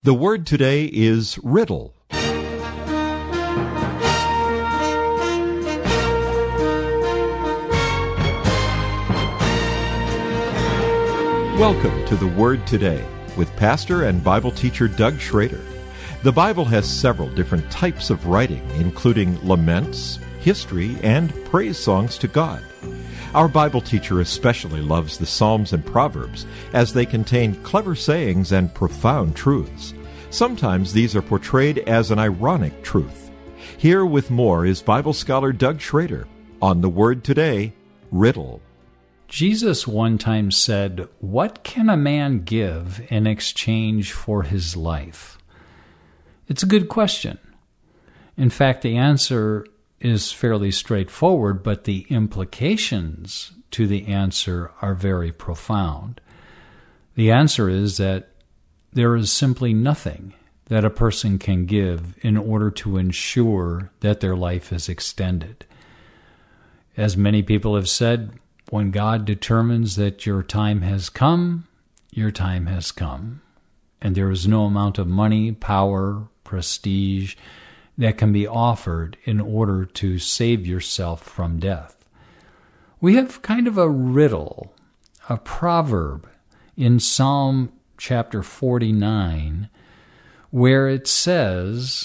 The word today is riddle. Welcome to the Word Today with pastor and Bible teacher Doug Schrader. The Bible has several different types of writing, including laments, history, and praise songs to God. Our Bible teacher especially loves the Psalms and Proverbs, as they contain clever sayings and profound truths. Sometimes these are portrayed as an ironic truth. Here with more is Bible scholar Doug Schrader on the Word Today, Riddle. Jesus one time said, "What can a man give in exchange for his life?" It's a good question. In fact, the answer is fairly straightforward, but the implications to the answer are very profound. The answer is that there is simply nothing that a person can give in order to ensure that their life is extended. As many people have said, when God determines that your time has come, your time has come. And there is no amount of money, power, prestige that can be offered in order to save yourself from death. We have kind of a riddle, a proverb in Psalm chapter 49, where it says,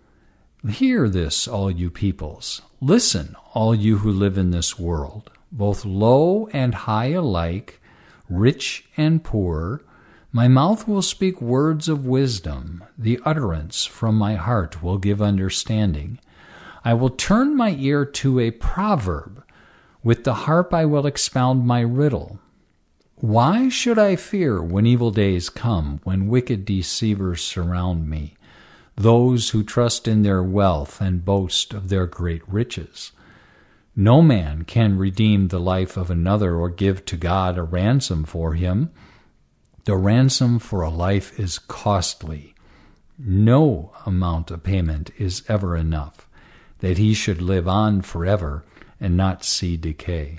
"Hear this, all you peoples. Listen, all you who live in this world, both low and high alike, rich and poor. My mouth will speak words of wisdom. The utterance from my heart will give understanding. I will turn my ear to a proverb. With the harp I will expound my riddle. Why should I fear when evil days come, when wicked deceivers surround me, those who trust in their wealth and boast of their great riches? No man can redeem the life of another or give to God a ransom for him. The ransom for a life is costly. No amount of payment is ever enough that he should live on forever and not see decay."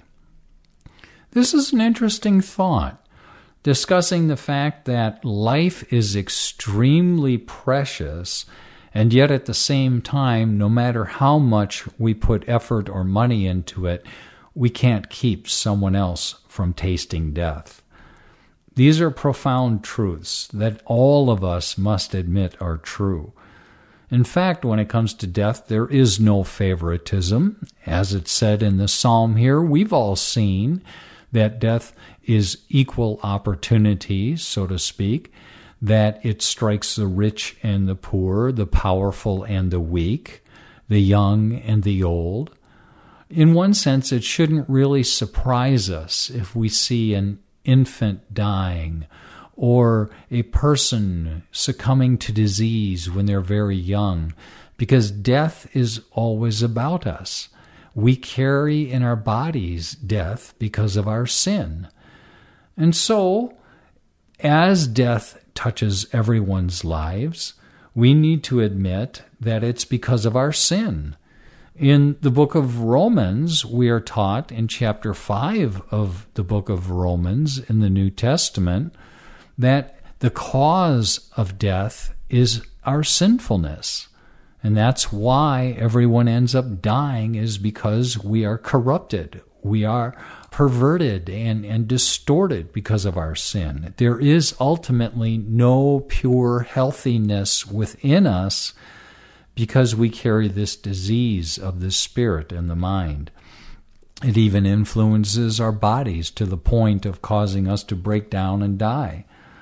This is an interesting thought, discussing the fact that life is extremely precious, and yet at the same time, no matter how much we put effort or money into it, we can't keep someone else from tasting death. These are profound truths that all of us must admit are true. In fact, when it comes to death, there is no favoritism. As it's said in the psalm here, we've all seen that death is equal opportunity, so to speak, that it strikes the rich and the poor, the powerful and the weak, the young and the old. In one sense, it shouldn't really surprise us if we see an infant dying or a person succumbing to disease when they're very young, because death is always about us. We carry in our bodies death because of our sin. And so, as death touches everyone's lives, we need to admit that it's because of our sin. In the book of Romans, we are taught in chapter 5 of the book of Romans in the New Testament that the cause of death is our sinfulness. And that's why everyone ends up dying, is because we are corrupted. We are perverted and distorted because of our sin. There is ultimately no pure healthiness within us because we carry this disease of the spirit and the mind. It even influences our bodies to the point of causing us to break down and die.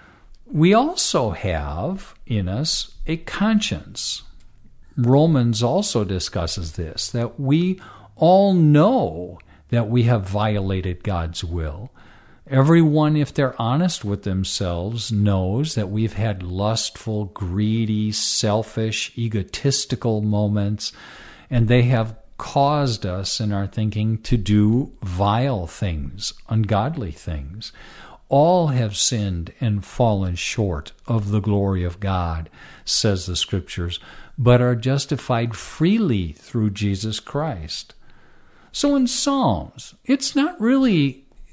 We also have in us a conscience. Romans also discusses this, that we all know that we have violated God's will. Everyone, if they're honest with themselves, knows that we've had lustful, greedy, selfish, egotistical moments, and they have caused us in our thinking to do vile things, ungodly things. All have sinned and fallen short of the glory of God, says the Scriptures, but are justified freely through Jesus Christ. So in Psalms, it's not really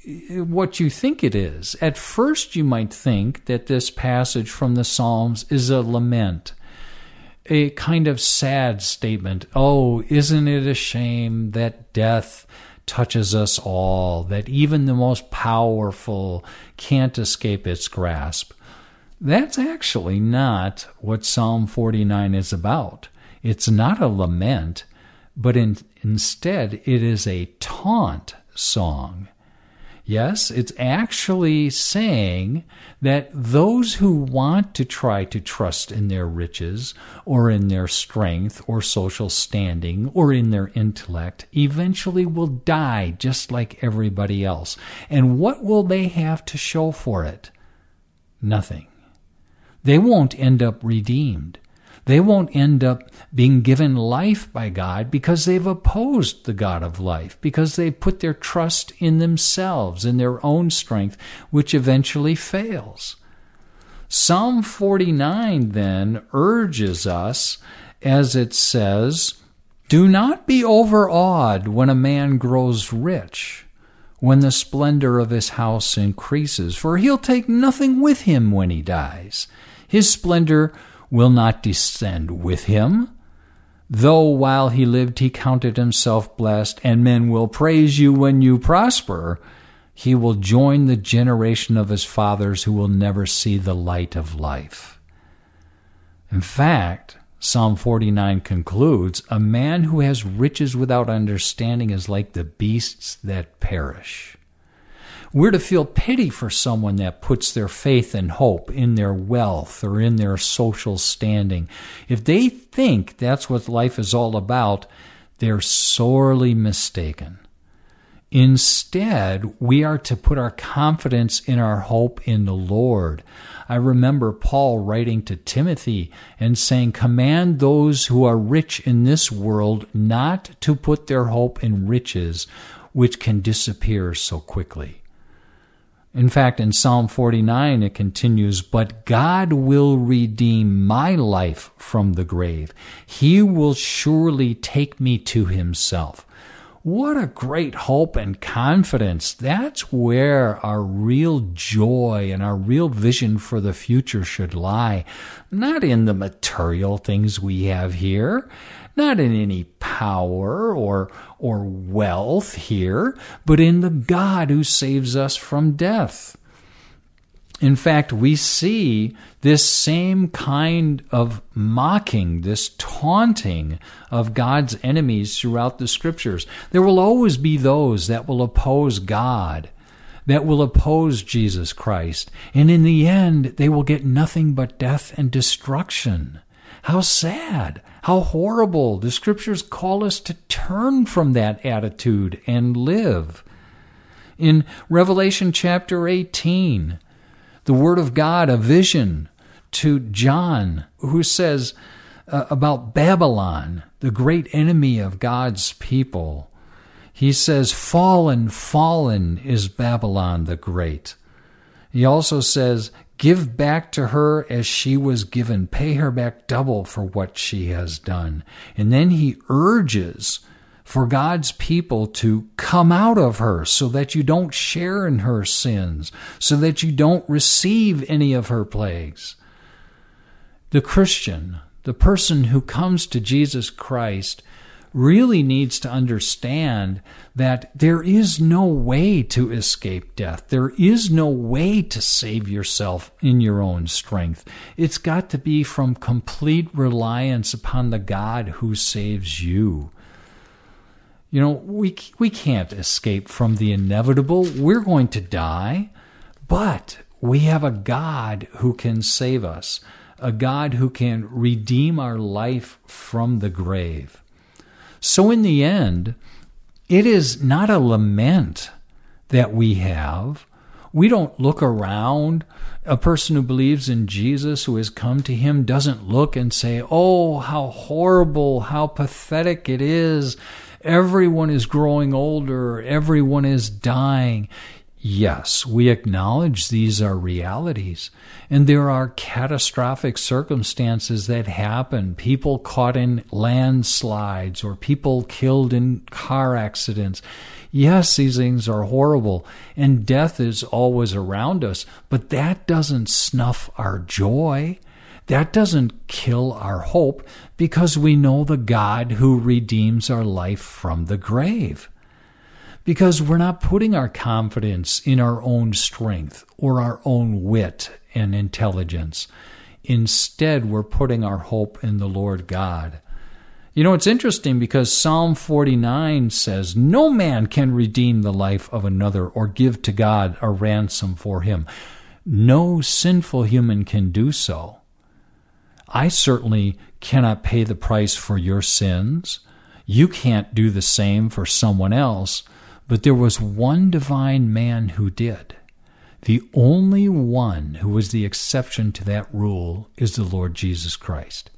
what you think it is. At first, you might think that this passage from the Psalms is a lament, a kind of sad statement. Oh, isn't it a shame that death touches us all, that even the most powerful can't escape its grasp? That's actually not what Psalm 49 is about. It's not a lament, but instead it is a taunt song. Yes, it's actually saying that those who want to try to trust in their riches or in their strength or social standing or in their intellect eventually will die just like everybody else. And what will they have to show for it? Nothing. They won't end up redeemed. They won't end up being given life by God because they've opposed the God of life, because they put their trust in themselves, in their own strength, which eventually fails. Psalm 49 then urges us, as it says, "Do not be overawed when a man grows rich, when the splendor of his house increases, for he'll take nothing with him when he dies. His splendor will not descend with him. Though while he lived he counted himself blessed, and men will praise you when you prosper, he will join the generation of his fathers who will never see the light of life." In fact, Psalm 49 concludes, "A man who has riches without understanding is like the beasts that perish." We're to feel pity for someone that puts their faith and hope in their wealth or in their social standing. If they think that's what life is all about, they're sorely mistaken. Instead, we are to put our confidence in our hope in the Lord. I remember Paul writing to Timothy and saying, "Command those who are rich in this world not to put their hope in riches, which can disappear so quickly." In fact, in Psalm 49, it continues, "But God will redeem my life from the grave. He will surely take me to himself." What a great hope and confidence. That's where our real joy and our real vision for the future should lie. Not in the material things we have here, not in any power or wealth here, but in the God who saves us from death. In fact, we see this same kind of mocking, this taunting of God's enemies throughout the Scriptures. There will always be those that will oppose God, that will oppose Jesus Christ, and in the end, they will get nothing but death and destruction. How sad, how horrible. The Scriptures call us to turn from that attitude and live. In Revelation chapter 18, the Word of God, a vision to John, who says about Babylon, the great enemy of God's people. He says, "Fallen, fallen is Babylon the great." He also says, "Give back to her as she was given. Pay her back double for what she has done." And then he urges for God's people to come out of her so that you don't share in her sins, so that you don't receive any of her plagues. The Christian, the person who comes to Jesus Christ, really needs to understand that there is no way to escape death. There is no way to save yourself in your own strength. It's got to be from complete reliance upon the God who saves you. You know, we can't escape from the inevitable. We're going to die, but we have a God who can save us, a God who can redeem our life from the grave. So in the end, it is not a lament that we have. We don't look around. A person who believes in Jesus, who has come to him, doesn't look and say, "Oh, how horrible, how pathetic it is. Everyone is growing older. Everyone is dying." Yes, we acknowledge these are realities, and there are catastrophic circumstances that happen, people caught in landslides or people killed in car accidents. Yes, these things are horrible, and death is always around us, but that doesn't snuff our joy. That doesn't kill our hope, because we know the God who redeems our life from the grave. Because we're not putting our confidence in our own strength or our own wit and intelligence. Instead, we're putting our hope in the Lord God. You know, it's interesting because Psalm 49 says, "No man can redeem the life of another or give to God a ransom for him." No sinful human can do so. I certainly cannot pay the price for your sins. You can't do the same for someone else. But there was one divine man who did. The only one who was the exception to that rule is the Lord Jesus Christ.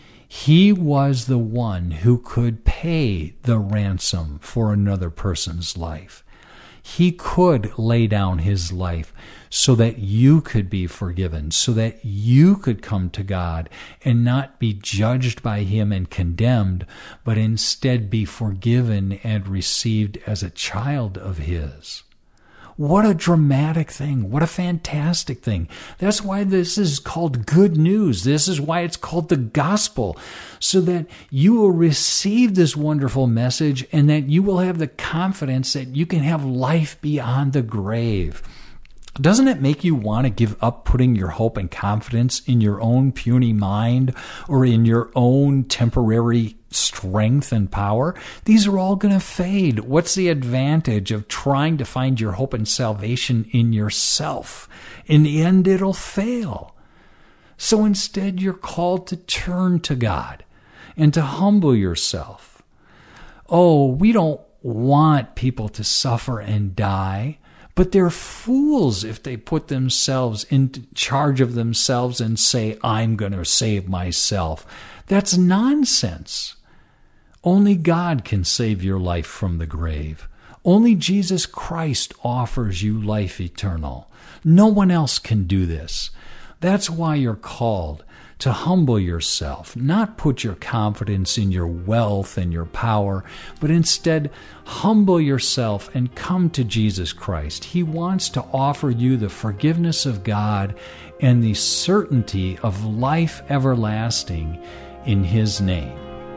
He was the one who could pay the ransom for another person's life. He could lay down his life so that you could be forgiven, so that you could come to God and not be judged by him and condemned, but instead be forgiven and received as a child of his. What a dramatic thing. What a fantastic thing. That's why this is called good news. This is why it's called the gospel, so that you will receive this wonderful message and that you will have the confidence that you can have life beyond the grave. Doesn't it make you want to give up putting your hope and confidence in your own puny mind or in your own temporary strength and power? These are all going to fade. What's the advantage of trying to find your hope and salvation in yourself? In the end, it'll fail. So instead, you're called to turn to God and to humble yourself. Oh, we don't want people to suffer and die. But they're fools if they put themselves in charge of themselves and say, "I'm going to save myself." That's nonsense. Only God can save your life from the grave. Only Jesus Christ offers you life eternal. No one else can do this. That's why you're called to humble yourself, not put your confidence in your wealth and your power, but instead humble yourself and come to Jesus Christ. He wants to offer you the forgiveness of God and the certainty of life everlasting in His name.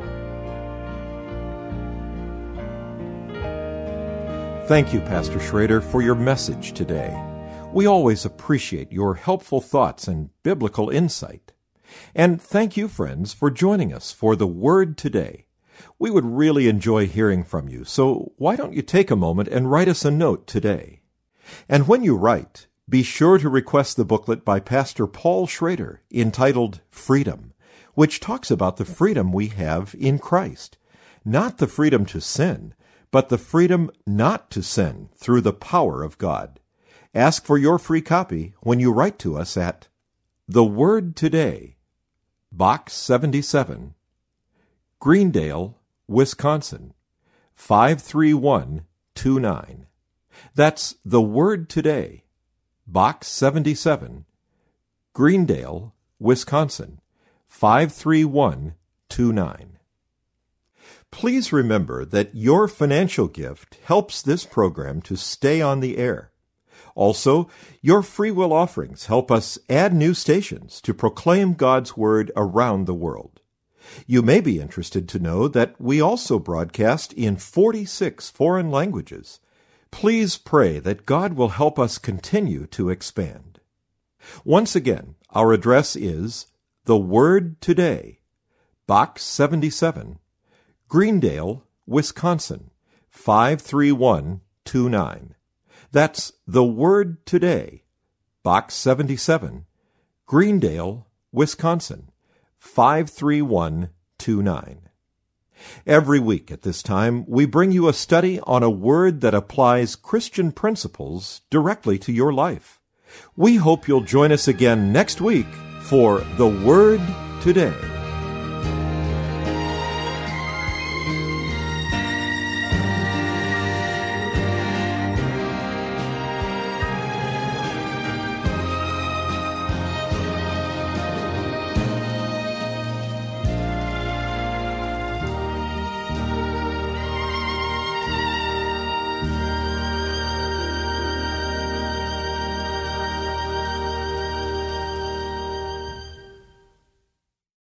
Thank you, Pastor Schrader, for your message today. We always appreciate your helpful thoughts and biblical insight. And thank you, friends, for joining us for the Word today. We would really enjoy hearing from you, so why don't you take a moment and write us a note today? And when you write, be sure to request the booklet by Pastor Paul Schrader entitled Freedom, which talks about the freedom we have in Christ. Not the freedom to sin, but the freedom not to sin through the power of God. Ask for your free copy when you write to us at The Word Today, Box 77, Greendale, Wisconsin, 53129. That's The Word Today, Box 77, Greendale, Wisconsin, 53129. Please remember that your financial gift helps this program to stay on the air. Also, your free will offerings help us add new stations to proclaim God's Word around the world. You may be interested to know that we also broadcast in 46 foreign languages. Please pray that God will help us continue to expand. Once again, our address is The Word Today, Box 77, Greendale, Wisconsin, 53129. That's The Word Today, Box 77, Greendale, Wisconsin, 53129. Every week at this time, we bring you a study on a word that applies Christian principles directly to your life. We hope you'll join us again next week for The Word Today.